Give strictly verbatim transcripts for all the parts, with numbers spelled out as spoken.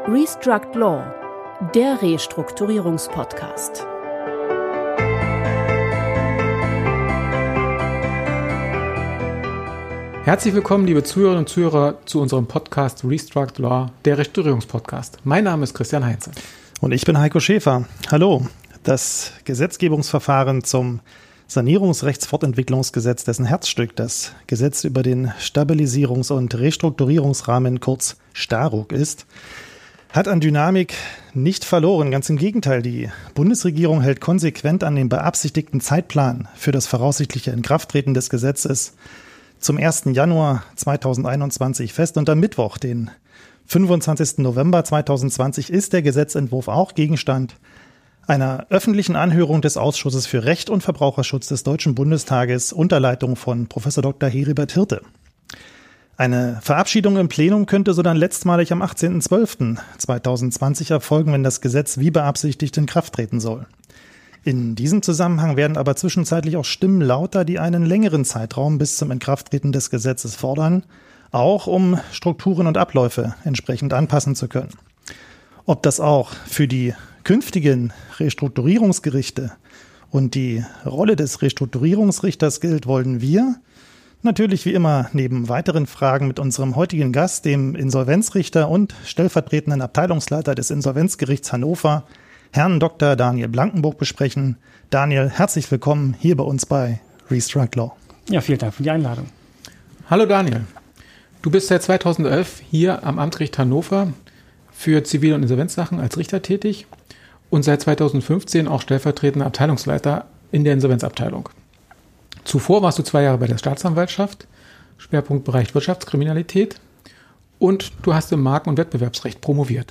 Restruct Law, der Restrukturierungspodcast. Herzlich willkommen, liebe Zuhörerinnen und Zuhörer, zu unserem Podcast Restruct Law, der Restrukturierungspodcast. Mein Name ist Christian Heinze. Und ich bin Heiko Schäfer. Hallo. Das Gesetzgebungsverfahren zum Sanierungsrechtsfortentwicklungsgesetz, dessen Herzstück das Gesetz über den Stabilisierungs- und Restrukturierungsrahmen, kurz STARUG, ist, hat an Dynamik nicht verloren. Ganz im Gegenteil, die Bundesregierung hält konsequent an dem beabsichtigten Zeitplan für das voraussichtliche Inkrafttreten des Gesetzes zum ersten Januar zweitausendeinundzwanzig fest. Und am Mittwoch, den fünfundzwanzigsten November zweitausendzwanzig, ist der Gesetzentwurf auch Gegenstand einer öffentlichen Anhörung des Ausschusses für Recht und Verbraucherschutz des Deutschen Bundestages unter Leitung von Professor Doktor Heribert Hirte. Eine Verabschiedung im Plenum könnte so dann letztmalig am achtzehnten zwölften zweitausendzwanzig erfolgen, wenn das Gesetz wie beabsichtigt in Kraft treten soll. In diesem Zusammenhang werden aber zwischenzeitlich auch Stimmen lauter, die einen längeren Zeitraum bis zum Inkrafttreten des Gesetzes fordern, auch um Strukturen und Abläufe entsprechend anpassen zu können. Ob das auch für die künftigen Restrukturierungsgerichte und die Rolle des Restrukturierungsrichters gilt, wollen wir natürlich wie immer neben weiteren Fragen mit unserem heutigen Gast, dem Insolvenzrichter und stellvertretenden Abteilungsleiter des Insolvenzgerichts Hannover, Herrn Doktor Daniel Blankenburg, besprechen. Daniel, herzlich willkommen hier bei uns bei Restruct Law. Ja, vielen Dank für die Einladung. Hallo Daniel, du bist seit zweitausendelf hier am Amtsgericht Hannover für Zivil- und Insolvenzsachen als Richter tätig und seit zweitausendfünfzehn auch stellvertretender Abteilungsleiter in der Insolvenzabteilung. Zuvor warst du zwei Jahre bei der Staatsanwaltschaft, Schwerpunktbereich Wirtschaftskriminalität, und du hast im Marken- und Wettbewerbsrecht promoviert.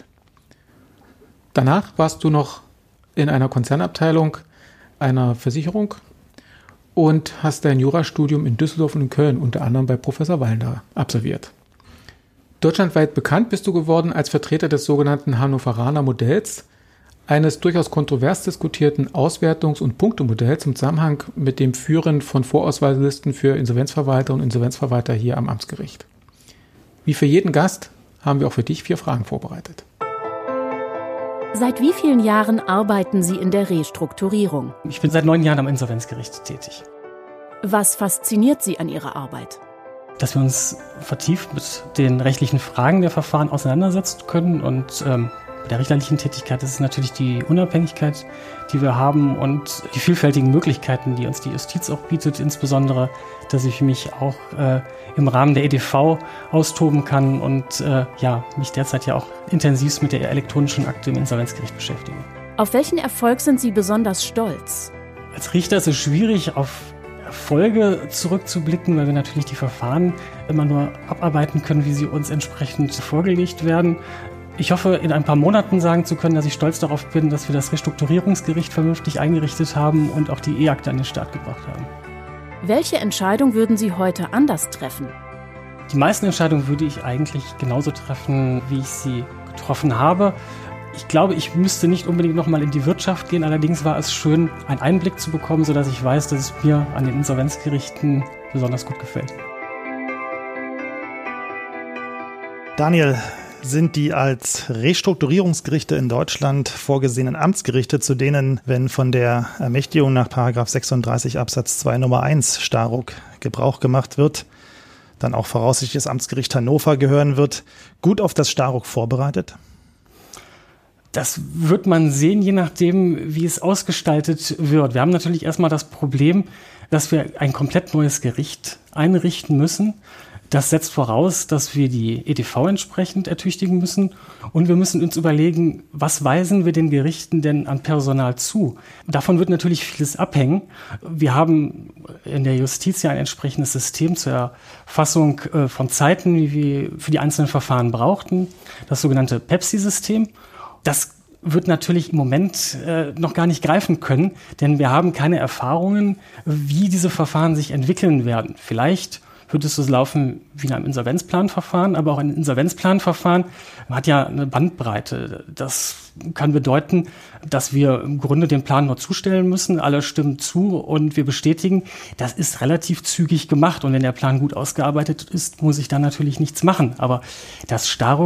Danach warst du noch in einer Konzernabteilung einer Versicherung und hast dein Jurastudium in Düsseldorf und in Köln unter anderem bei Professor Wallender absolviert. Deutschlandweit bekannt bist du geworden als Vertreter des sogenannten Hannoveraner Modells, eines durchaus kontrovers diskutierten Auswertungs- und Punktemodells im Zusammenhang mit dem Führen von Vorauswahllisten für Insolvenzverwalter und Insolvenzverwalter hier am Amtsgericht. Wie für jeden Gast haben wir auch für dich vier Fragen vorbereitet. Seit wie vielen Jahren arbeiten Sie in der Restrukturierung? Ich bin seit neun Jahren am Insolvenzgericht tätig. Was fasziniert Sie an Ihrer Arbeit? Dass wir uns vertieft mit den rechtlichen Fragen der Verfahren auseinandersetzen können. Und ähm, bei der richterlichen Tätigkeit ist es natürlich die Unabhängigkeit, die wir haben, und die vielfältigen Möglichkeiten, die uns die Justiz auch bietet. Insbesondere, dass ich mich auch äh, im Rahmen der E D V austoben kann und äh, ja, mich derzeit ja auch intensiv mit der elektronischen Akte im Insolvenzgericht beschäftige. Auf welchen Erfolg sind Sie besonders stolz? Als Richter ist es schwierig, auf Erfolge zurückzublicken, weil wir natürlich die Verfahren immer nur abarbeiten können, wie sie uns entsprechend vorgelegt werden. Ich hoffe, in ein paar Monaten sagen zu können, dass ich stolz darauf bin, dass wir das Restrukturierungsgericht vernünftig eingerichtet haben und auch die E-Akte an den Start gebracht haben. Welche Entscheidung würden Sie heute anders treffen? Die meisten Entscheidungen würde ich eigentlich genauso treffen, wie ich sie getroffen habe. Ich glaube, ich müsste nicht unbedingt nochmal in die Wirtschaft gehen. Allerdings war es schön, einen Einblick zu bekommen, sodass ich weiß, dass es mir an den Insolvenzgerichten besonders gut gefällt. Daniel, sind die als Restrukturierungsgerichte in Deutschland vorgesehenen Amtsgerichte, zu denen, wenn von der Ermächtigung nach Paragraph sechsunddreißig Absatz zwei Nummer eins STARUG Gebrauch gemacht wird, dann auch voraussichtlich das Amtsgericht Hannover gehören wird, gut auf das STARUG vorbereitet? Das wird man sehen, je nachdem, wie es ausgestaltet wird. Wir haben natürlich erstmal das Problem, dass wir ein komplett neues Gericht einrichten müssen. Das setzt voraus, dass wir die E D V entsprechend ertüchtigen müssen, und wir müssen uns überlegen, was weisen wir den Gerichten denn an Personal zu? Davon wird natürlich vieles abhängen. Wir haben in der Justiz ja ein entsprechendes System zur Erfassung von Zeiten, wie wir für die einzelnen Verfahren brauchten, das sogenannte PEPSI-System. Das wird natürlich im Moment äh, noch gar nicht greifen können, denn wir haben keine Erfahrungen, wie diese Verfahren sich entwickeln werden. Vielleicht wird es so laufen wie in einem Insolvenzplanverfahren, aber auch ein Insolvenzplanverfahren hat ja eine Bandbreite. Das kann bedeuten, dass wir im Grunde den Plan nur zustellen müssen, alle stimmen zu und wir bestätigen. Das ist relativ zügig gemacht, und wenn der Plan gut ausgearbeitet ist, muss ich dann natürlich nichts machen. Aber das STARUG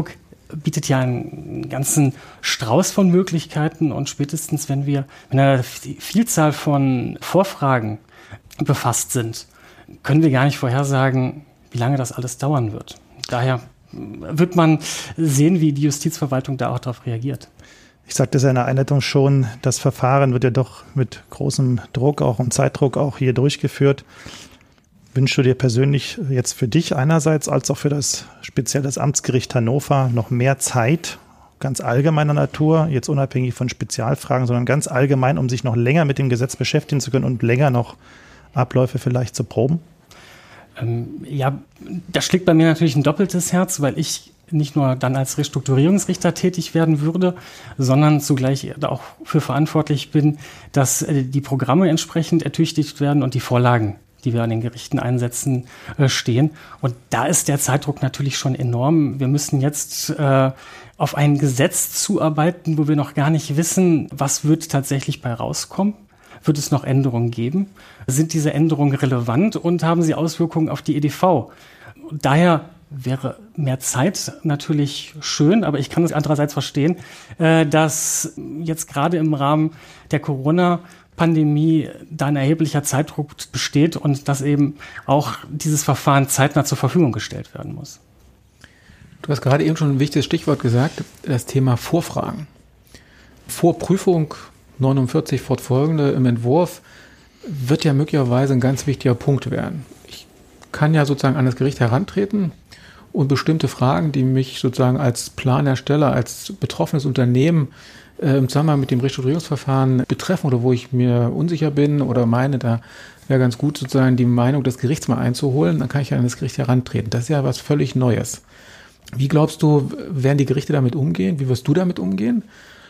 bietet ja einen ganzen Strauß von Möglichkeiten und spätestens, wenn wir mit einer Vielzahl von Vorfragen befasst sind, können wir gar nicht vorhersagen, wie lange das alles dauern wird. Daher wird man sehen, wie die Justizverwaltung da auch darauf reagiert. Ich sagte es ja in der Einleitung schon, das Verfahren wird ja doch mit großem Druck auch und Zeitdruck auch hier durchgeführt. Wünschst du dir persönlich jetzt für dich einerseits als auch für das speziell das Amtsgericht Hannover noch mehr Zeit, ganz allgemeiner Natur, jetzt unabhängig von Spezialfragen, sondern ganz allgemein, um sich noch länger mit dem Gesetz beschäftigen zu können und länger noch Abläufe vielleicht zu proben? Ähm, ja, da schlägt bei mir natürlich ein doppeltes Herz, weil ich nicht nur dann als Restrukturierungsrichter tätig werden würde, sondern zugleich auch für verantwortlich bin, dass die Programme entsprechend ertüchtigt werden und die Vorlagen, die wir an den Gerichten einsetzen, äh, stehen. Und da ist der Zeitdruck natürlich schon enorm. Wir müssen jetzt äh, auf ein Gesetz zuarbeiten, wo wir noch gar nicht wissen, was wird tatsächlich bei rauskommen. Wird es noch Änderungen geben? Sind diese Änderungen relevant und haben sie Auswirkungen auf die E D V? Daher wäre mehr Zeit natürlich schön, aber ich kann es andererseits verstehen, äh, dass jetzt gerade im Rahmen der Corona Pandemie da ein erheblicher Zeitdruck besteht und dass eben auch dieses Verfahren zeitnah zur Verfügung gestellt werden muss. Du hast gerade eben schon ein wichtiges Stichwort gesagt, das Thema Vorfragen. Vorprüfung neunundvierzig fortfolgende im Entwurf wird ja möglicherweise ein ganz wichtiger Punkt werden. Ich kann ja sozusagen an das Gericht herantreten und bestimmte Fragen, die mich sozusagen als Planersteller, als betroffenes Unternehmen äh, im Zusammenhang mit dem Restrukturierungsverfahren betreffen oder wo ich mir unsicher bin oder meine, da wäre ganz gut sozusagen die Meinung des Gerichts mal einzuholen, dann kann ich ja an das Gericht herantreten. Das ist ja was völlig Neues. Wie glaubst du, werden die Gerichte damit umgehen? Wie wirst du damit umgehen?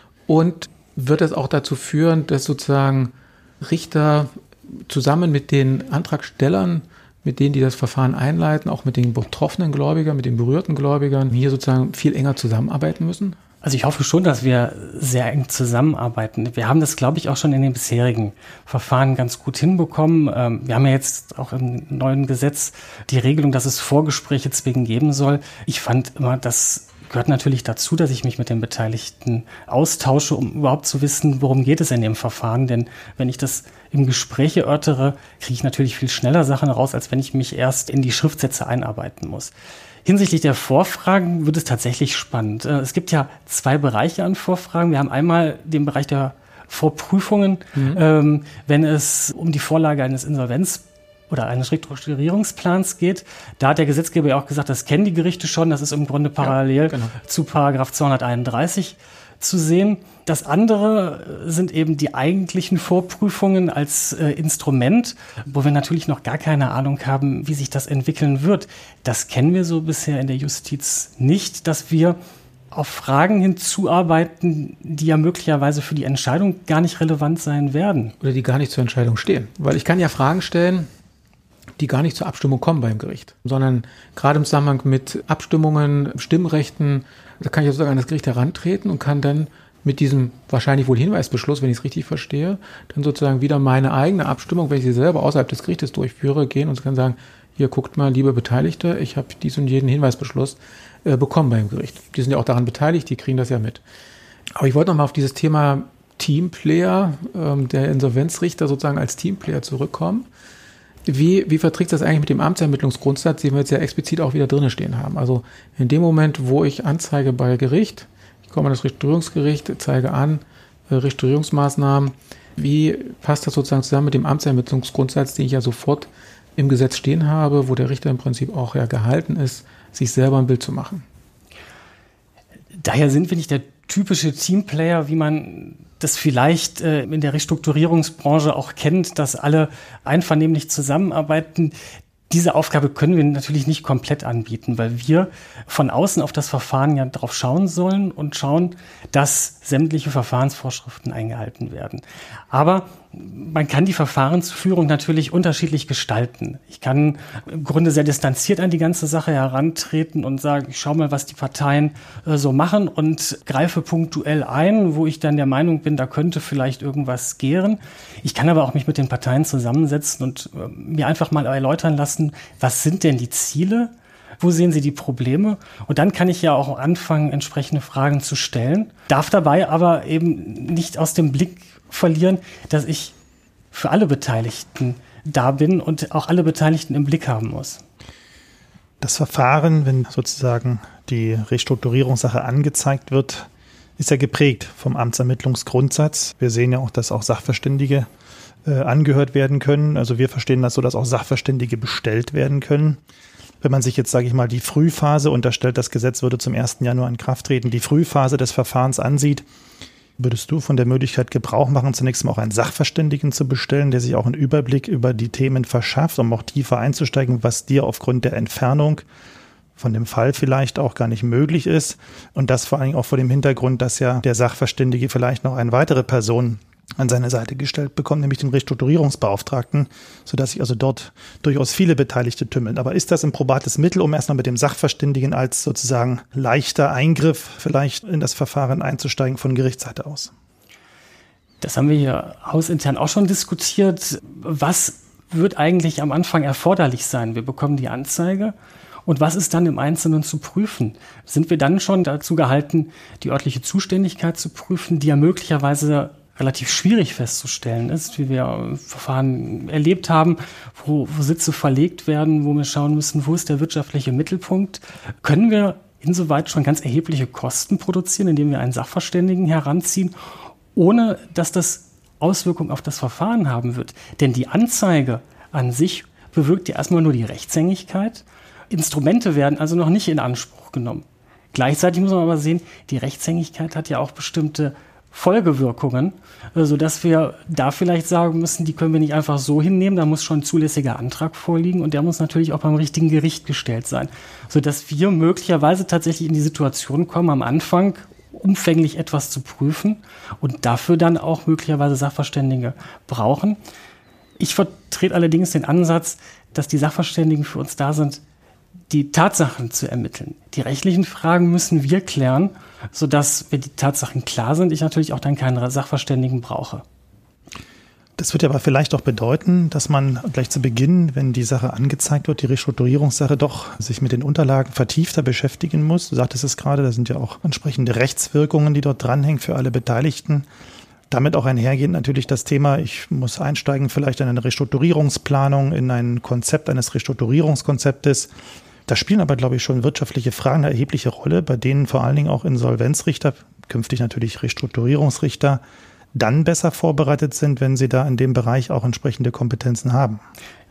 Und wird es auch dazu führen, dass sozusagen Richter zusammen mit den Antragstellern, mit denen, die das Verfahren einleiten, auch mit den betroffenen Gläubigern, mit den berührten Gläubigern, hier sozusagen viel enger zusammenarbeiten müssen? Also ich hoffe schon, dass wir sehr eng zusammenarbeiten. Wir haben das, glaube ich, auch schon in den bisherigen Verfahren ganz gut hinbekommen. Wir haben ja jetzt auch im neuen Gesetz die Regelung, dass es Vorgespräche zwingend geben soll. Ich fand immer, das gehört natürlich dazu, dass ich mich mit den Beteiligten austausche, um überhaupt zu wissen, worum geht es in dem Verfahren. Denn wenn ich das im Gespräch erörtere, kriege ich natürlich viel schneller Sachen raus, als wenn ich mich erst in die Schriftsätze einarbeiten muss. Hinsichtlich der Vorfragen wird es tatsächlich spannend. Es gibt ja zwei Bereiche an Vorfragen. Wir haben einmal den Bereich der Vorprüfungen, mhm. ähm, wenn es um die Vorlage eines Insolvenz- oder eines Restrukturierungsplans geht. Da hat der Gesetzgeber ja auch gesagt, das kennen die Gerichte schon. Das ist im Grunde parallel ja, genau. zu Paragraph zweihunderteinunddreißig zu sehen. Das andere sind eben die eigentlichen Vorprüfungen als äh, Instrument, wo wir natürlich noch gar keine Ahnung haben, wie sich das entwickeln wird. Das kennen wir so bisher in der Justiz nicht, dass wir auf Fragen hinzuarbeiten, die ja möglicherweise für die Entscheidung gar nicht relevant sein werden. Oder die gar nicht zur Entscheidung stehen. Weil ich kann ja Fragen stellen, die gar nicht zur Abstimmung kommen beim Gericht, sondern gerade im Zusammenhang mit Abstimmungen, Stimmrechten, da kann ich sozusagen an das Gericht herantreten und kann dann mit diesem wahrscheinlich wohl Hinweisbeschluss, wenn ich es richtig verstehe, dann sozusagen wieder meine eigene Abstimmung, wenn ich sie selber außerhalb des Gerichtes durchführe, gehen und kann sagen, hier guckt mal, liebe Beteiligte, ich habe dies und jeden Hinweisbeschluss äh, bekommen beim Gericht. Die sind ja auch daran beteiligt, die kriegen das ja mit. Aber ich wollte nochmal auf dieses Thema Teamplayer, ähm, der Insolvenzrichter sozusagen als Teamplayer zurückkommen. Wie, wie verträgt das eigentlich mit dem Amtsermittlungsgrundsatz, den wir jetzt ja explizit auch wieder drin stehen haben? Also in dem Moment, wo ich anzeige bei Gericht, ich komme an das Restrukturierungsgericht, zeige an, äh, Restrukturierungsmaßnahmen, wie passt das sozusagen zusammen mit dem Amtsermittlungsgrundsatz, den ich ja sofort im Gesetz stehen habe, wo der Richter im Prinzip auch ja gehalten ist, sich selber ein Bild zu machen? Daher sind wir nicht der typische Teamplayer, wie man das vielleicht äh, in der Restrukturierungsbranche auch kennt, dass alle einvernehmlich zusammenarbeiten. Diese Aufgabe können wir natürlich nicht komplett anbieten, weil wir von außen auf das Verfahren ja drauf schauen sollen und schauen, dass sämtliche Verfahrensvorschriften eingehalten werden. Aber man kann die Verfahrensführung natürlich unterschiedlich gestalten. Ich kann im Grunde sehr distanziert an die ganze Sache herantreten und sagen, ich schaue mal, was die Parteien äh, so machen und greife punktuell ein, wo ich dann der Meinung bin, da könnte vielleicht irgendwas gären. Ich kann aber auch mich mit den Parteien zusammensetzen und äh, mir einfach mal erläutern lassen, was sind denn die Ziele wo sehen Sie die Probleme? Und dann kann ich ja auch anfangen, entsprechende Fragen zu stellen, darf dabei aber eben nicht aus dem Blick verlieren, dass ich für alle Beteiligten da bin und auch alle Beteiligten im Blick haben muss. Das Verfahren, wenn sozusagen die Restrukturierungssache angezeigt wird, ist ja geprägt vom Amtsermittlungsgrundsatz. Wir sehen ja auch, dass auch Sachverständige äh, angehört werden können. Also wir verstehen das so, dass auch Sachverständige bestellt werden können. Wenn man sich jetzt, sage ich mal, die Frühphase, unterstellt, das Gesetz würde zum ersten Januar in Kraft treten, die Frühphase des Verfahrens ansieht, würdest du von der Möglichkeit Gebrauch machen, zunächst mal auch einen Sachverständigen zu bestellen, der sich auch einen Überblick über die Themen verschafft, um auch tiefer einzusteigen, was dir aufgrund der Entfernung von dem Fall vielleicht auch gar nicht möglich ist. Und das vor allen Dingen auch vor dem Hintergrund, dass ja der Sachverständige vielleicht noch eine weitere Person an seine Seite gestellt bekommt, nämlich den Restrukturierungsbeauftragten, sodass sich also dort durchaus viele Beteiligte tümmeln. Aber ist das ein probates Mittel, um erstmal mit dem Sachverständigen als sozusagen leichter Eingriff vielleicht in das Verfahren einzusteigen von Gerichtsseite aus? Das haben wir hier hausintern auch schon diskutiert. Was wird eigentlich am Anfang erforderlich sein? Wir bekommen die Anzeige. Und was ist dann im Einzelnen zu prüfen? Sind wir dann schon dazu gehalten, die örtliche Zuständigkeit zu prüfen, die ja möglicherweise relativ schwierig festzustellen ist, wie wir Verfahren erlebt haben, wo, wo Sitze verlegt werden, wo wir schauen müssen, wo ist der wirtschaftliche Mittelpunkt? Können wir insoweit schon ganz erhebliche Kosten produzieren, indem wir einen Sachverständigen heranziehen, ohne dass das Auswirkungen auf das Verfahren haben wird? Denn die Anzeige an sich bewirkt ja erstmal nur die Rechtshängigkeit. Instrumente werden also noch nicht in Anspruch genommen. Gleichzeitig muss man aber sehen, die Rechtshängigkeit hat ja auch bestimmte Folgewirkungen, sodass wir da vielleicht sagen müssen, die können wir nicht einfach so hinnehmen, da muss schon ein zulässiger Antrag vorliegen und der muss natürlich auch beim richtigen Gericht gestellt sein, sodass wir möglicherweise tatsächlich in die Situation kommen, am Anfang umfänglich etwas zu prüfen und dafür dann auch möglicherweise Sachverständige brauchen. Ich vertrete allerdings den Ansatz, dass die Sachverständigen für uns da sind, die Tatsachen zu ermitteln. Die rechtlichen Fragen müssen wir klären, sodass, wenn die Tatsachen klar sind, ich natürlich auch dann keinen Sachverständigen brauche. Das wird ja aber vielleicht auch bedeuten, dass man gleich zu Beginn, wenn die Sache angezeigt wird, die Restrukturierungssache, doch sich mit den Unterlagen vertiefter beschäftigen muss. Du sagtest es gerade, da sind ja auch entsprechende Rechtswirkungen, die dort dranhängen für alle Beteiligten. Damit auch einhergehend natürlich das Thema, ich muss einsteigen vielleicht in eine Restrukturierungsplanung, in ein Konzept eines Restrukturierungskonzeptes. Da spielen aber, glaube ich, schon wirtschaftliche Fragen eine erhebliche Rolle, bei denen vor allen Dingen auch Insolvenzrichter, künftig natürlich Restrukturierungsrichter, dann besser vorbereitet sind, wenn sie da in dem Bereich auch entsprechende Kompetenzen haben.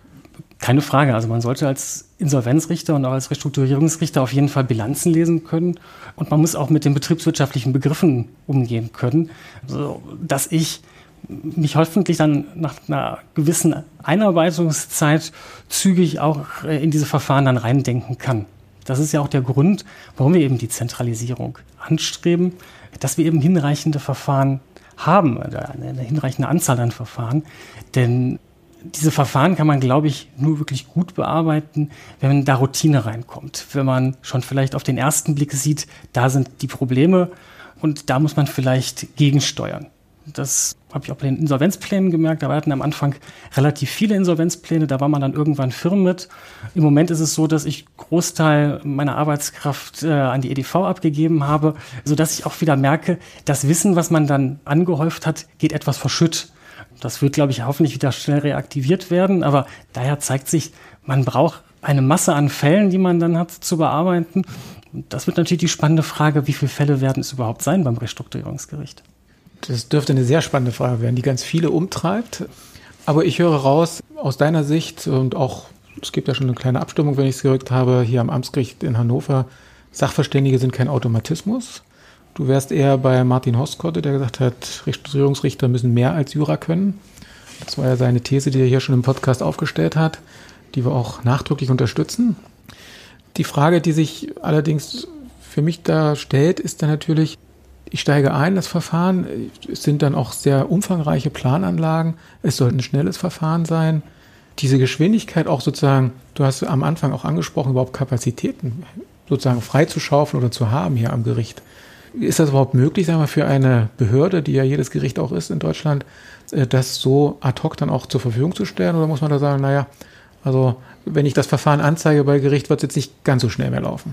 Keine Frage. Also man sollte als Insolvenzrichter und auch als Restrukturierungsrichter auf jeden Fall Bilanzen lesen können. Und man muss auch mit den betriebswirtschaftlichen Begriffen umgehen können, so dass ich mich hoffentlich dann nach einer gewissen Einarbeitungszeit zügig auch in diese Verfahren dann reindenken kann. Das ist ja auch der Grund, warum wir eben die Zentralisierung anstreben, dass wir eben hinreichende Verfahren haben, eine hinreichende Anzahl an Verfahren. Denn diese Verfahren kann man, glaube ich, nur wirklich gut bearbeiten, wenn da Routine reinkommt. Wenn man schon vielleicht auf den ersten Blick sieht, da sind die Probleme und da muss man vielleicht gegensteuern. Das habe ich auch bei den Insolvenzplänen gemerkt. Da hatten am Anfang relativ viele Insolvenzpläne. Da war man dann irgendwann firm mit. Im Moment ist es so, dass ich Großteil meiner Arbeitskraft äh, an die E D V abgegeben habe, sodass ich auch wieder merke, das Wissen, was man dann angehäuft hat, geht etwas verschütt. Das wird, glaube ich, hoffentlich wieder schnell reaktiviert werden. Aber daher zeigt sich, man braucht eine Masse an Fällen, die man dann hat zu bearbeiten. Und das wird natürlich die spannende Frage, wie viele Fälle werden es überhaupt sein beim Restrukturierungsgericht? Das dürfte eine sehr spannende Frage werden, die ganz viele umtreibt. Aber ich höre raus, aus deiner Sicht und auch, es gibt ja schon eine kleine Abstimmung, wenn ich es gerückt habe, hier am Amtsgericht in Hannover, Sachverständige sind kein Automatismus. Du wärst eher bei Martin Hoskotte, der gesagt hat, Restrukturierungsrichter müssen mehr als Jura können. Das war ja seine These, die er hier schon im Podcast aufgestellt hat, die wir auch nachdrücklich unterstützen. Die Frage, die sich allerdings für mich da stellt, ist dann natürlich, ich steige ein, das Verfahren, es sind dann auch sehr umfangreiche Plananlagen, es sollte ein schnelles Verfahren sein. Diese Geschwindigkeit auch sozusagen, du hast am Anfang auch angesprochen, überhaupt Kapazitäten sozusagen freizuschaufeln oder zu haben hier am Gericht. Ist das überhaupt möglich, sagen wir, für eine Behörde, die ja jedes Gericht auch ist in Deutschland, das so ad hoc dann auch zur Verfügung zu stellen? Oder muss man da sagen, naja, Also wenn ich das Verfahren anzeige bei Gericht, wird es jetzt nicht ganz so schnell mehr laufen.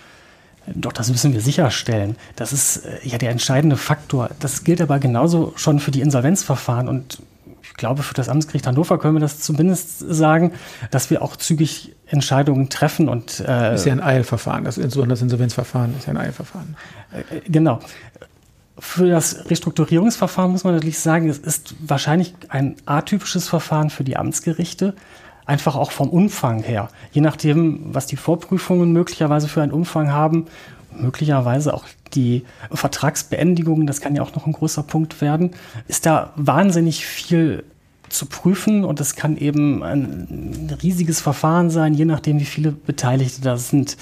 Doch, das müssen wir sicherstellen. Das ist äh, ja der entscheidende Faktor. Das gilt aber genauso schon für die Insolvenzverfahren. Und ich glaube, für das Amtsgericht Hannover können wir das zumindest sagen, dass wir auch zügig Entscheidungen treffen. Und, äh, ist ja ein Eilverfahren. Das, das Insolvenzverfahren ist ja ein Eilverfahren. Äh, genau. Für das Restrukturierungsverfahren muss man natürlich sagen, es ist wahrscheinlich ein atypisches Verfahren für die Amtsgerichte. Einfach auch vom Umfang her. Je nachdem, was die Vorprüfungen möglicherweise für einen Umfang haben, möglicherweise auch die Vertragsbeendigungen, das kann ja auch noch ein großer Punkt werden, ist da wahnsinnig viel zu prüfen und es kann eben ein riesiges Verfahren sein, je nachdem, wie viele Beteiligte da sind.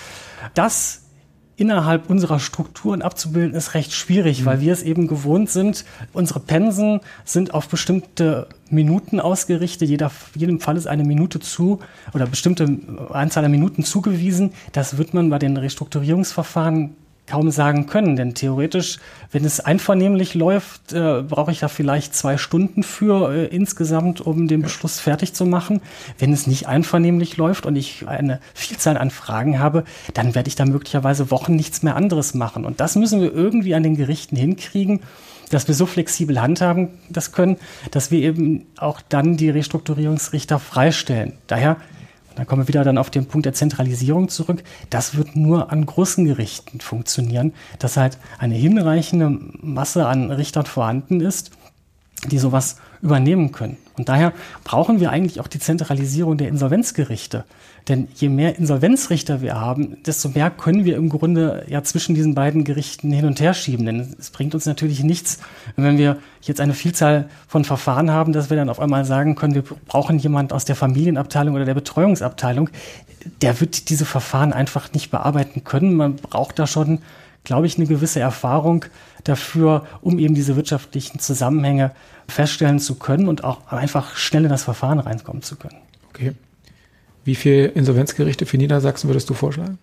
Das innerhalb unserer Strukturen abzubilden, ist recht schwierig, mhm. weil wir es eben gewohnt sind. Unsere Pensen sind auf bestimmte Minuten ausgerichtet. Jeder, jedem Fall ist eine Minute zu oder bestimmte Anzahl an Minuten zugewiesen. Das wird man bei den Restrukturierungsverfahren kaum sagen können, denn theoretisch, wenn es einvernehmlich läuft, äh, brauche ich da vielleicht zwei Stunden für äh, insgesamt, um den Beschluss fertig zu machen. Wenn es nicht einvernehmlich läuft und ich eine Vielzahl an Fragen habe, dann werde ich da möglicherweise Wochen nichts mehr anderes machen. Und das müssen wir irgendwie an den Gerichten hinkriegen, dass wir so flexibel handhaben das können, dass wir eben auch dann die Restrukturierungsrichter freistellen. Daher, da kommen wir wieder dann auf den Punkt der Zentralisierung zurück. Das wird nur an großen Gerichten funktionieren, dass halt eine hinreichende Masse an Richtern vorhanden ist, die sowas übernehmen können. Und daher brauchen wir eigentlich auch die Zentralisierung der Insolvenzgerichte. Denn je mehr Insolvenzrichter wir haben, desto mehr können wir im Grunde ja zwischen diesen beiden Gerichten hin und her schieben. Denn es bringt uns natürlich nichts, wenn wir jetzt eine Vielzahl von Verfahren haben, dass wir dann auf einmal sagen können, wir brauchen jemand aus der Familienabteilung oder der Betreuungsabteilung. Der wird diese Verfahren einfach nicht bearbeiten können. Man braucht da schon, glaube ich, eine gewisse Erfahrung dafür, um eben diese wirtschaftlichen Zusammenhänge feststellen zu können und auch einfach schnell in das Verfahren reinkommen zu können. Okay. Wie viele Insolvenzgerichte für Niedersachsen würdest du vorschlagen?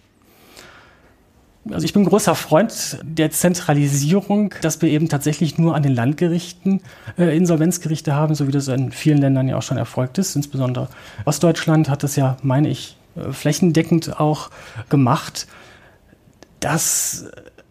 Also ich bin ein großer Freund der Zentralisierung, dass wir eben tatsächlich nur an den Landgerichten äh, Insolvenzgerichte haben, so wie das in vielen Ländern ja auch schon erfolgt ist. Insbesondere Ostdeutschland hat das ja, meine ich, äh, flächendeckend auch gemacht. Das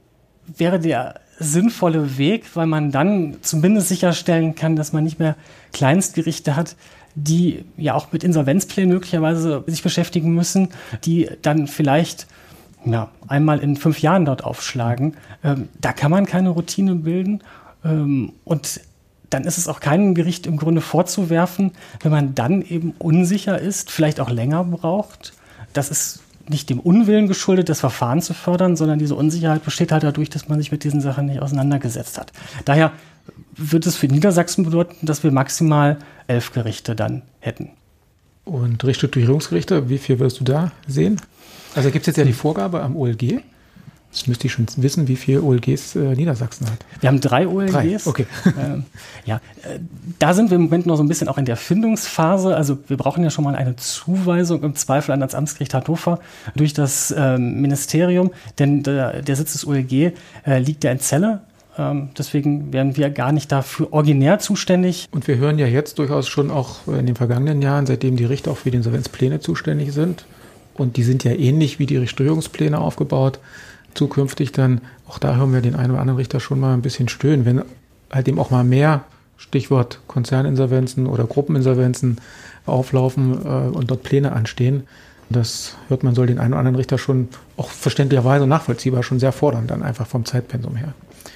wäre der sinnvolle Weg, weil man dann zumindest sicherstellen kann, dass man nicht mehr Kleinstgerichte hat, die ja auch mit Insolvenzplänen möglicherweise sich beschäftigen müssen, die dann vielleicht ja, einmal in fünf Jahren dort aufschlagen. Ähm, da kann man keine Routine bilden. Ähm, und dann ist es auch keinem Gericht im Grunde vorzuwerfen, wenn man dann eben unsicher ist, vielleicht auch länger braucht. Das ist nicht dem Unwillen geschuldet, das Verfahren zu fördern, sondern diese Unsicherheit besteht halt dadurch, dass man sich mit diesen Sachen nicht auseinandergesetzt hat. Daher wird es für Niedersachsen bedeuten, dass wir maximal elf Gerichte dann hätten. Und Restrukturierungsgerichte, wie viel wirst du da sehen? Also gibt es jetzt ja die Vorgabe am O L G. Das müsste ich schon wissen, wie viele O L Gs äh, Niedersachsen hat. Wir haben drei O L Gs. Drei, okay. ähm, ja, äh, da sind wir im Moment noch so ein bisschen auch in der Findungsphase. Also wir brauchen ja schon mal eine Zuweisung im Zweifel an das Amtsgericht Hannover durch das ähm, Ministerium, denn der, der Sitz des O L G äh, liegt ja in Celle. Ähm, deswegen wären wir gar nicht dafür originär zuständig. Und wir hören ja jetzt durchaus schon auch in den vergangenen Jahren, seitdem die Richter auch für die Insolvenzpläne zuständig sind, und die sind ja ähnlich wie die Restrukturierungspläne aufgebaut, zukünftig dann, auch da hören wir den einen oder anderen Richter schon mal ein bisschen stöhnen, wenn halt eben auch mal mehr, Stichwort Konzerninsolvenzen oder Gruppeninsolvenzen auflaufen äh, und dort Pläne anstehen. Das hört man, soll den einen oder anderen Richter schon auch verständlicherweise und nachvollziehbar schon sehr fordern, dann einfach vom Zeitpensum her.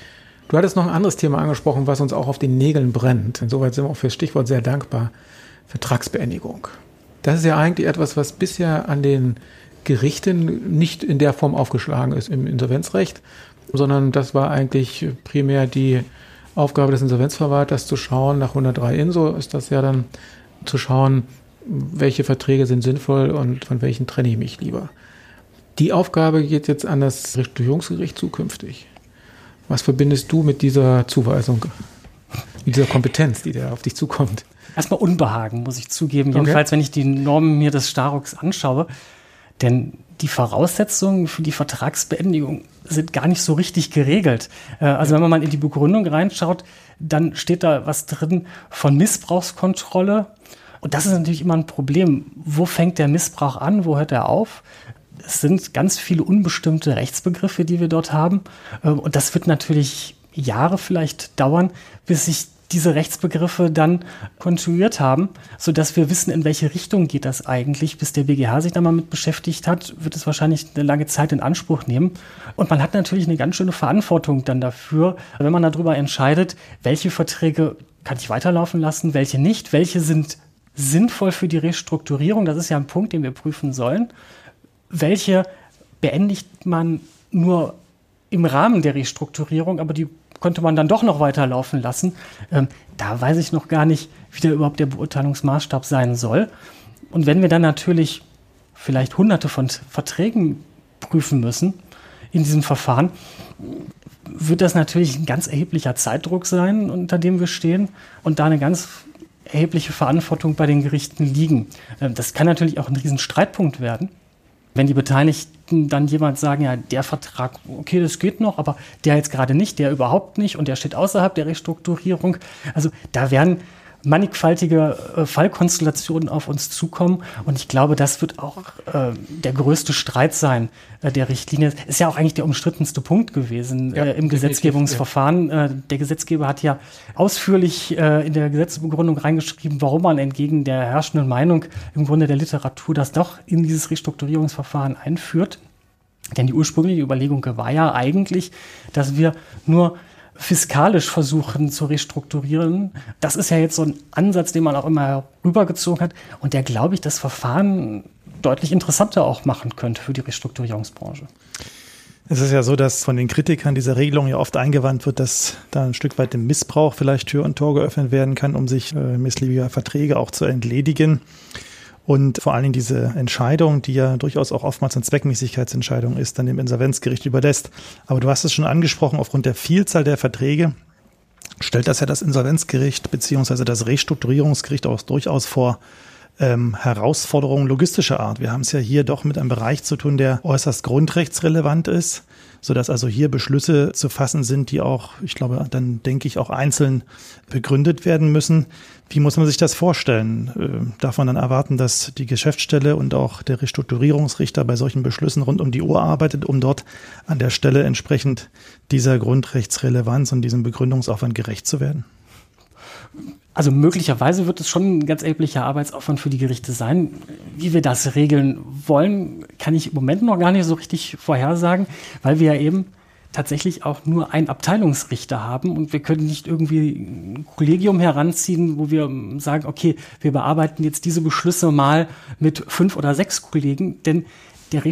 Du hattest noch ein anderes Thema angesprochen, was uns auch auf den Nägeln brennt. Insoweit sind wir auch für das Stichwort sehr dankbar. Vertragsbeendigung. Das ist ja eigentlich etwas, was bisher an den Gerichten nicht in der Form aufgeschlagen ist im Insolvenzrecht, sondern das war eigentlich primär die Aufgabe des Insolvenzverwalters, zu schauen, nach hundertdrei Inso ist das ja dann, zu schauen, welche Verträge sind sinnvoll und von welchen trenne ich mich lieber. Die Aufgabe geht jetzt an das Restrukturierungsgericht zukünftig. Was verbindest du mit dieser Zuweisung, mit dieser Kompetenz, die da auf dich zukommt? Erstmal Unbehagen, muss ich zugeben. Okay. Jedenfalls, wenn ich die Normen mir des Staroks anschaue. Denn die Voraussetzungen für die Vertragsbeendigung sind gar nicht so richtig geregelt. Also wenn man mal in die Begründung reinschaut, dann steht da was drin von Missbrauchskontrolle. Und das ist natürlich immer ein Problem. Wo fängt der Missbrauch an? Wo hört er auf? Es sind ganz viele unbestimmte Rechtsbegriffe, die wir dort haben. Und das wird natürlich Jahre vielleicht dauern, bis sich diese Rechtsbegriffe dann konstruiert haben, sodass wir wissen, in welche Richtung geht das eigentlich. Bis der B G H sich da mal mit beschäftigt hat, wird es wahrscheinlich eine lange Zeit in Anspruch nehmen. Und man hat natürlich eine ganz schöne Verantwortung dann dafür, wenn man darüber entscheidet, welche Verträge kann ich weiterlaufen lassen, welche nicht, welche sind sinnvoll für die Restrukturierung. Das ist ja ein Punkt, den wir prüfen sollen. Welche beendigt man nur im Rahmen der Restrukturierung, aber die könnte man dann doch noch weiterlaufen lassen. Ähm, da weiß ich noch gar nicht, wie der überhaupt der Beurteilungsmaßstab sein soll. Und wenn wir dann natürlich vielleicht hunderte von Verträgen prüfen müssen in diesem Verfahren, wird das natürlich ein ganz erheblicher Zeitdruck sein, unter dem wir stehen und da eine ganz erhebliche Verantwortung bei den Gerichten liegen. Ähm, das kann natürlich auch ein Riesenstreitpunkt werden. Wenn die Beteiligten dann jemand sagen, ja, der Vertrag, okay, das geht noch, aber der jetzt gerade nicht, der überhaupt nicht und der steht außerhalb der Restrukturierung. Also da werden mannigfaltige äh, Fallkonstellationen auf uns zukommen und ich glaube, das wird auch äh, der größte Streit sein äh, der Richtlinie. Ist ja auch eigentlich der umstrittenste Punkt gewesen ja, äh, im Gesetzgebungsverfahren. Ja. Äh, der Gesetzgeber hat ja ausführlich äh, in der Gesetzesbegründung reingeschrieben, warum man entgegen der herrschenden Meinung im Grunde der Literatur das doch in dieses Restrukturierungsverfahren einführt. Denn die ursprüngliche Überlegung war ja eigentlich, dass wir nur fiskalisch versuchen zu restrukturieren. Das ist ja jetzt so ein Ansatz, den man auch immer rübergezogen hat und der, glaube ich, das Verfahren deutlich interessanter auch machen könnte für die Restrukturierungsbranche. Es ist ja so, dass von den Kritikern dieser Regelung ja oft eingewandt wird, dass da ein Stück weit dem Missbrauch vielleicht Tür und Tor geöffnet werden kann, um sich äh, missliebiger Verträge auch zu entledigen. Und vor allen Dingen diese Entscheidung, die ja durchaus auch oftmals eine Zweckmäßigkeitsentscheidung ist, dann dem Insolvenzgericht überlässt. Aber du hast es schon angesprochen, aufgrund der Vielzahl der Verträge stellt das ja das Insolvenzgericht beziehungsweise das Restrukturierungsgericht auch durchaus vor ähm, Herausforderungen logistischer Art. Wir haben es ja hier doch mit einem Bereich zu tun, der äußerst grundrechtsrelevant ist, sodass also hier Beschlüsse zu fassen sind, die auch, ich glaube, dann denke ich, auch einzeln begründet werden müssen. Wie muss man sich das vorstellen? Darf man dann erwarten, dass die Geschäftsstelle und auch der Restrukturierungsrichter bei solchen Beschlüssen rund um die Uhr arbeitet, um dort an der Stelle entsprechend dieser Grundrechtsrelevanz und diesem Begründungsaufwand gerecht zu werden? Also möglicherweise wird es schon ein ganz erheblicher Arbeitsaufwand für die Gerichte sein. Wie wir das regeln wollen, kann ich im Moment noch gar nicht so richtig vorhersagen, weil wir ja eben tatsächlich auch nur einen Abteilungsrichter haben und wir können nicht irgendwie ein Kollegium heranziehen, wo wir sagen, okay, wir bearbeiten jetzt diese Beschlüsse mal mit fünf oder sechs Kollegen, denn der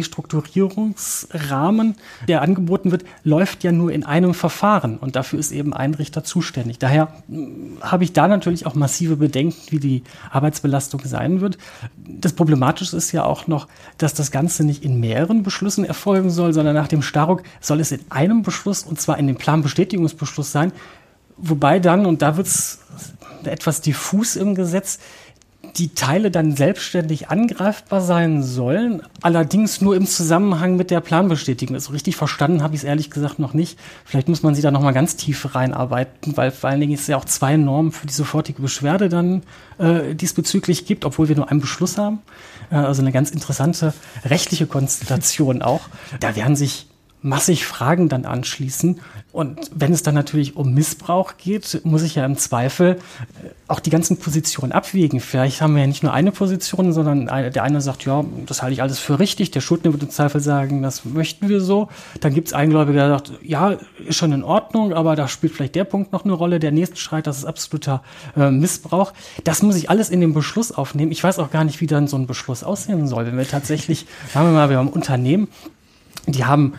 Restrukturierungsrahmen, der angeboten wird, läuft ja nur in einem Verfahren und dafür ist eben ein Richter zuständig. Daher habe ich da natürlich auch massive Bedenken, wie die Arbeitsbelastung sein wird. Das Problematische ist ja auch noch, dass das Ganze nicht in mehreren Beschlüssen erfolgen soll, sondern nach dem Staruk soll es in einem Beschluss, und zwar in dem Planbestätigungsbeschluss sein, wobei dann, und da wird es etwas diffus im Gesetz, die Teile dann selbstständig angreifbar sein sollen, allerdings nur im Zusammenhang mit der Planbestätigung. Also richtig verstanden habe ich es ehrlich gesagt noch nicht. Vielleicht muss man sie da noch mal ganz tief reinarbeiten, weil vor allen Dingen es ja auch zwei Normen für die sofortige Beschwerde dann äh, diesbezüglich gibt, obwohl wir nur einen Beschluss haben. Äh, also eine ganz interessante rechtliche Konstellation auch. Da werden sich massig Fragen dann anschließen. Und wenn es dann natürlich um Missbrauch geht, muss ich ja im Zweifel auch die ganzen Positionen abwägen. Vielleicht haben wir ja nicht nur eine Position, sondern der eine sagt, ja, das halte ich alles für richtig. Der Schuldner wird im Zweifel sagen, das möchten wir so. Dann gibt es einen Gläubiger, der sagt, ja, ist schon in Ordnung, aber da spielt vielleicht der Punkt noch eine Rolle. Der nächste schreit, das ist absoluter äh, Missbrauch. Das muss ich alles in den Beschluss aufnehmen. Ich weiß auch gar nicht, wie dann so ein Beschluss aussehen soll. Wenn wir tatsächlich, sagen wir mal, wir haben ein Unternehmen, die haben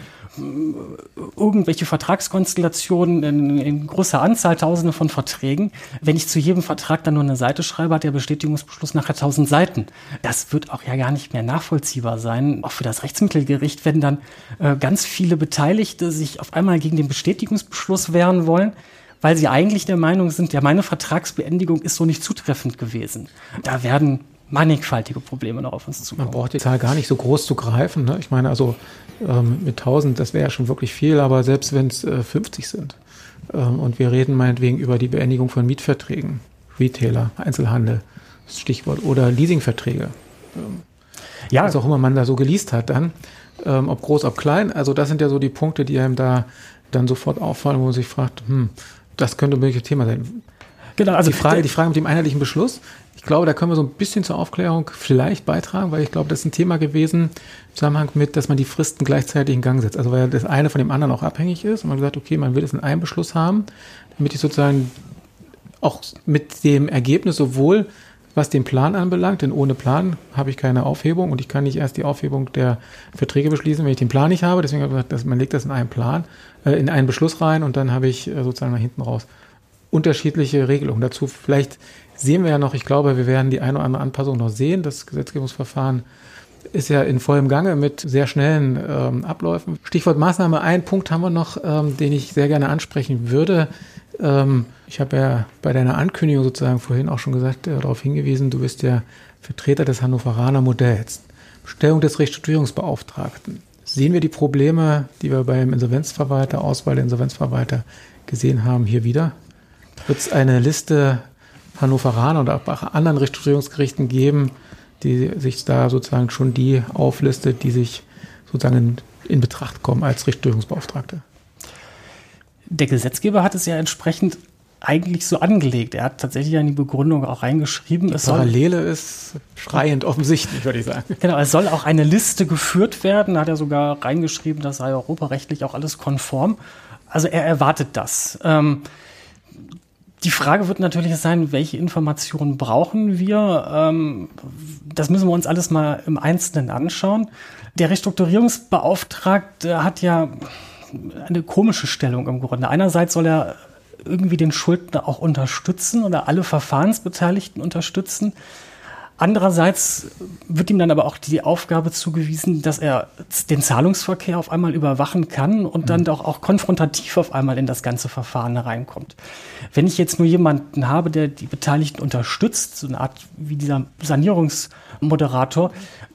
irgendwelche Vertragskonstellationen in, in großer Anzahl, tausende von Verträgen. Wenn ich zu jedem Vertrag dann nur eine Seite schreibe, hat der Bestätigungsbeschluss nachher tausend Seiten. Das wird auch ja gar nicht mehr nachvollziehbar sein. Auch für das Rechtsmittelgericht, wenn dann äh, ganz viele Beteiligte sich auf einmal gegen den Bestätigungsbeschluss wehren wollen, weil sie eigentlich der Meinung sind, ja, meine Vertragsbeendigung ist so nicht zutreffend gewesen. Da werden mannigfaltige Probleme noch auf uns zukommen. Man braucht die Zahl gar nicht so groß zu greifen. Ne? Ich meine, also ähm, mit tausend, das wäre ja schon wirklich viel, aber selbst wenn es äh, fünfzig sind ähm, und wir reden meinetwegen über die Beendigung von Mietverträgen, Retailer, Einzelhandel, das Stichwort, oder Leasingverträge. Ähm, ja. Was auch immer man da so geleast hat dann, ähm, ob groß, ob klein. Also das sind ja so die Punkte, die einem da dann sofort auffallen, wo man sich fragt, hm, das könnte ein mögliches Thema sein. Genau, also die Frage, die Frage mit dem einheitlichen Beschluss, ich glaube, da können wir so ein bisschen zur Aufklärung vielleicht beitragen, weil ich glaube, das ist ein Thema gewesen im Zusammenhang mit, dass man die Fristen gleichzeitig in Gang setzt. Also weil das eine von dem anderen auch abhängig ist und man gesagt, okay, man will es in einem Beschluss haben, damit ich sozusagen auch mit dem Ergebnis sowohl, was den Plan anbelangt, denn ohne Plan habe ich keine Aufhebung und ich kann nicht erst die Aufhebung der Verträge beschließen, wenn ich den Plan nicht habe. Deswegen habe ich gesagt, dass man legt das in einen Plan, äh, in einen Beschluss rein und dann habe ich äh, sozusagen nach hinten raus unterschiedliche Regelungen. Dazu vielleicht sehen wir ja noch, ich glaube, wir werden die eine oder andere Anpassung noch sehen. Das Gesetzgebungsverfahren ist ja in vollem Gange mit sehr schnellen ähm, Abläufen. Stichwort Maßnahme, einen Punkt haben wir noch, ähm, den ich sehr gerne ansprechen würde. Ähm, ich habe ja bei deiner Ankündigung sozusagen vorhin auch schon gesagt, äh, darauf hingewiesen, du bist ja Vertreter des Hannoveraner Modells. Stellung des Restrukturierungsbeauftragten. Sehen wir die Probleme, die wir beim Insolvenzverwalter, Auswahl der Insolvenzverwalter gesehen haben, hier wieder? Wird es eine Liste Hannoveraner oder auch anderen Restrukturierungsgerichten geben, die sich da sozusagen schon die auflistet, die sich sozusagen in, in Betracht kommen als Restrukturierungsbeauftragte? Der Gesetzgeber hat es ja entsprechend eigentlich so angelegt. Er hat tatsächlich in die Begründung auch reingeschrieben. Die es Parallele soll, ist schreiend offensichtlich, würde ich sagen. Genau, es soll auch eine Liste geführt werden. Da hat er sogar reingeschrieben, das sei europarechtlich auch alles konform. Also er erwartet das. Ähm, Die Frage wird natürlich sein, welche Informationen brauchen wir? Ähm, das müssen wir uns alles mal im Einzelnen anschauen. Der Restrukturierungsbeauftragte hat ja eine komische Stellung im Grunde. Einerseits soll er irgendwie den Schuldner auch unterstützen oder alle Verfahrensbeteiligten unterstützen. Andererseits wird ihm dann aber auch die Aufgabe zugewiesen, dass er den Zahlungsverkehr auf einmal überwachen kann und dann doch auch konfrontativ auf einmal in das ganze Verfahren hereinkommt. Wenn ich jetzt nur jemanden habe, der die Beteiligten unterstützt, so eine Art wie dieser Sanierungsmoderator,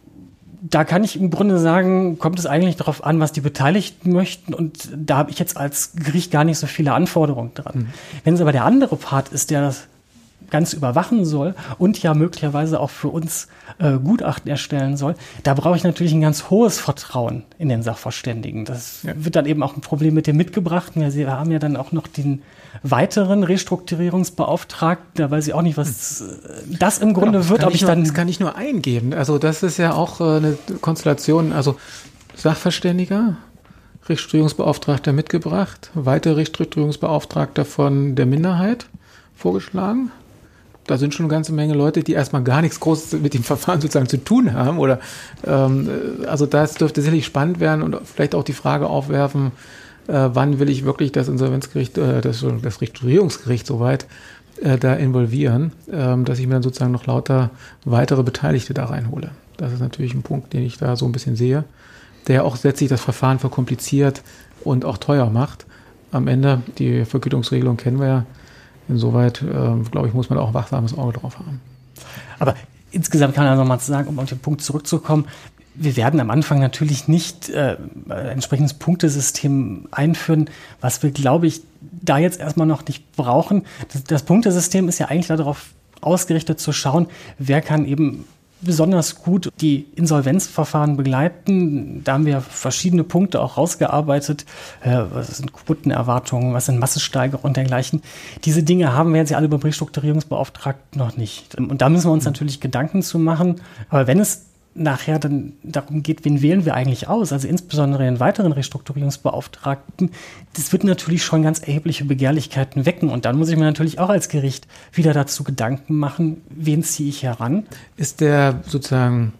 da kann ich im Grunde sagen, kommt es eigentlich darauf an, was die Beteiligten möchten und da habe ich jetzt als Gericht gar nicht so viele Anforderungen dran. Mhm. Wenn es aber der andere Part ist, der das ganz überwachen soll und ja möglicherweise auch für uns äh, Gutachten erstellen soll, da brauche ich natürlich ein ganz hohes Vertrauen in den Sachverständigen. Das ja. wird dann eben auch ein Problem mit dem Mitgebrachten. Wir haben ja dann auch noch den weiteren Restrukturierungsbeauftragten, da weiß ich auch nicht, was hm. das im Grunde genau, wird. Ob ich nur, dann das kann ich nur eingeben. Also das ist ja auch äh, eine Konstellation, also Sachverständiger, Restrukturierungsbeauftragter mitgebracht, weiter Restrukturierungsbeauftragter von der Minderheit vorgeschlagen. Da sind schon eine ganze Menge Leute, die erstmal gar nichts Großes mit dem Verfahren sozusagen zu tun haben. Oder ähm, also das dürfte sicherlich spannend werden und vielleicht auch die Frage aufwerfen, äh, wann will ich wirklich das Insolvenzgericht, äh, das, das Restrukturierungsgericht soweit äh, da involvieren, äh, dass ich mir dann sozusagen noch lauter weitere Beteiligte da reinhole. Das ist natürlich ein Punkt, den ich da so ein bisschen sehe, der auch letztlich das Verfahren verkompliziert und auch teuer macht. Am Ende, die Vergütungsregelung kennen wir ja. Insoweit, äh, glaube ich, muss man auch ein wachsames Auge drauf haben. Aber insgesamt kann man noch mal sagen, um auf den Punkt zurückzukommen, wir werden am Anfang natürlich nicht äh, ein entsprechendes Punktesystem einführen, was wir, glaube ich, da jetzt erstmal noch nicht brauchen. Das, das Punktesystem ist ja eigentlich darauf ausgerichtet zu schauen, wer kann eben besonders gut die Insolvenzverfahren begleiten. Da haben wir verschiedene Punkte auch rausgearbeitet. Äh, was sind Quotenerwartungen, was sind Massensteigerungen und dergleichen. Diese Dinge haben wir jetzt ja alle beim Restrukturierungsbeauftragten noch nicht. Und da müssen wir uns natürlich Gedanken zu machen. Aber wenn es nachher dann darum geht, wen wählen wir eigentlich aus, also insbesondere den weiteren Restrukturierungsbeauftragten, das wird natürlich schon ganz erhebliche Begehrlichkeiten wecken. Und dann muss ich mir natürlich auch als Gericht wieder dazu Gedanken machen, wen ziehe ich heran. Ist der sozusagen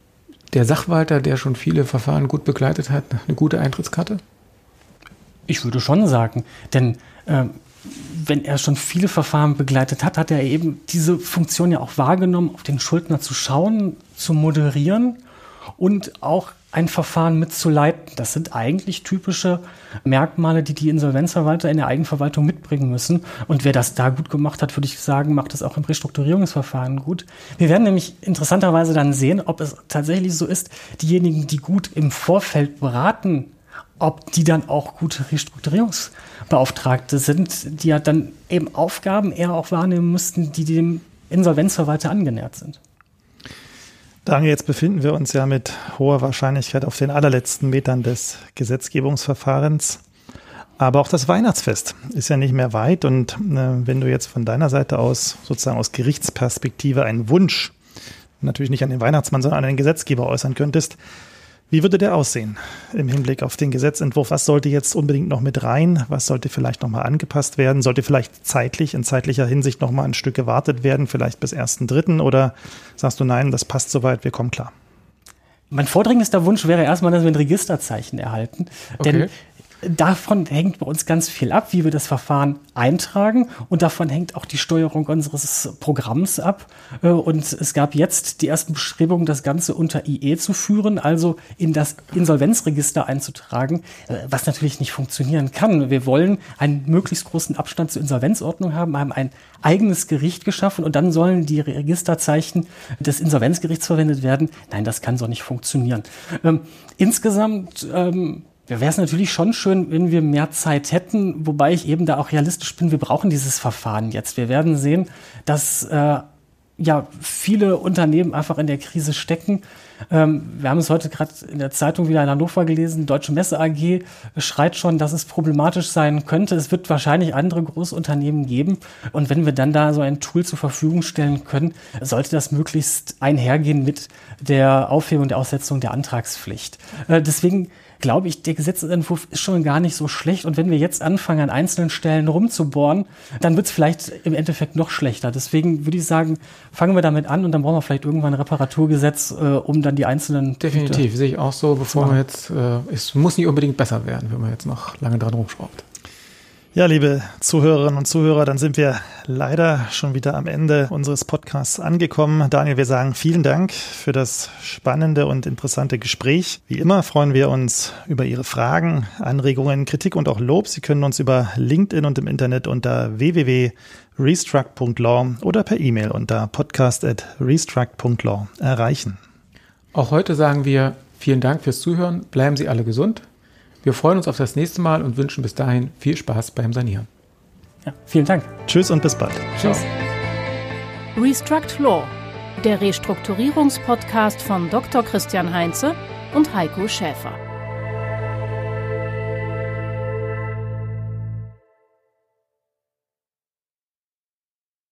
der Sachwalter, der schon viele Verfahren gut begleitet hat, eine gute Eintrittskarte? Ich würde schon sagen, denn äh, wenn er schon viele Verfahren begleitet hat, hat er eben diese Funktion ja auch wahrgenommen, auf den Schuldner zu schauen, zu moderieren und auch ein Verfahren mitzuleiten. Das sind eigentlich typische Merkmale, die die Insolvenzverwalter in der Eigenverwaltung mitbringen müssen. Und wer das da gut gemacht hat, würde ich sagen, macht das auch im Restrukturierungsverfahren gut. Wir werden nämlich interessanterweise dann sehen, ob es tatsächlich so ist, diejenigen, die gut im Vorfeld beraten, ob die dann auch gute Restrukturierungsbeauftragte sind, die ja dann eben Aufgaben eher auch wahrnehmen müssten, die dem Insolvenzverwalter angenähert sind. Daniel, jetzt befinden wir uns ja mit hoher Wahrscheinlichkeit auf den allerletzten Metern des Gesetzgebungsverfahrens. Aber auch das Weihnachtsfest ist ja nicht mehr weit. Und äh, wenn du jetzt von deiner Seite aus, sozusagen aus Gerichtsperspektive, einen Wunsch, natürlich nicht an den Weihnachtsmann, sondern an den Gesetzgeber äußern könntest, wie würde der aussehen im Hinblick auf den Gesetzentwurf? Was sollte jetzt unbedingt noch mit rein? Was sollte vielleicht nochmal angepasst werden? Sollte vielleicht zeitlich, in zeitlicher Hinsicht nochmal ein Stück gewartet werden, vielleicht bis ersten dritten? Oder sagst du, nein, das passt soweit, wir kommen klar? Mein vordringendster Wunsch wäre erstmal, dass wir ein Registerzeichen erhalten. Okay. Denn davon hängt bei uns ganz viel ab, wie wir das Verfahren eintragen, und davon hängt auch die Steuerung unseres Programms ab. Und es gab jetzt die ersten Bestrebungen, das Ganze unter I E zu führen, also in das Insolvenzregister einzutragen, was natürlich nicht funktionieren kann. Wir wollen einen möglichst großen Abstand zur Insolvenzordnung haben, haben ein eigenes Gericht geschaffen und dann sollen die Registerzeichen des Insolvenzgerichts verwendet werden. Nein, das kann so nicht funktionieren. Ähm, insgesamt ähm, wäre es natürlich schon schön, wenn wir mehr Zeit hätten, wobei ich eben da auch realistisch bin, wir brauchen dieses Verfahren jetzt. Wir werden sehen, dass äh, ja viele Unternehmen einfach in der Krise stecken. Ähm, wir haben es heute gerade in der Zeitung wieder in Hannover gelesen, Deutsche Messe A G schreit schon, dass es problematisch sein könnte. Es wird wahrscheinlich andere Großunternehmen geben. Und wenn wir dann da so ein Tool zur Verfügung stellen können, sollte das möglichst einhergehen mit der Aufhebung der Aussetzung der Antragspflicht. Äh, deswegen glaube ich, der Gesetzentwurf ist schon gar nicht so schlecht. Und wenn wir jetzt anfangen, an einzelnen Stellen rumzubohren, dann wird es vielleicht im Endeffekt noch schlechter. Deswegen würde ich sagen, fangen wir damit an und dann brauchen wir vielleicht irgendwann ein Reparaturgesetz, äh, um dann die einzelnen... Definitiv, Punkte sehe ich auch so, bevor man jetzt, äh, es muss nicht unbedingt besser werden, wenn man jetzt noch lange dran rumschraubt. Ja, liebe Zuhörerinnen und Zuhörer, dann sind wir leider schon wieder am Ende unseres Podcasts angekommen. Daniel, wir sagen vielen Dank für das spannende und interessante Gespräch. Wie immer freuen wir uns über Ihre Fragen, Anregungen, Kritik und auch Lob. Sie können uns über LinkedIn und im Internet unter w w w punkt restruct punkt law oder per E-Mail unter podcast at restruct punkt law erreichen. Auch heute sagen wir vielen Dank fürs Zuhören. Bleiben Sie alle gesund. Wir freuen uns auf das nächste Mal und wünschen bis dahin viel Spaß beim Sanieren. Ja, vielen Dank. Tschüss und bis bald. Tschüss. Restruct Law, der Restrukturierungspodcast von Doktor Christian Heinze und Heiko Schäfer.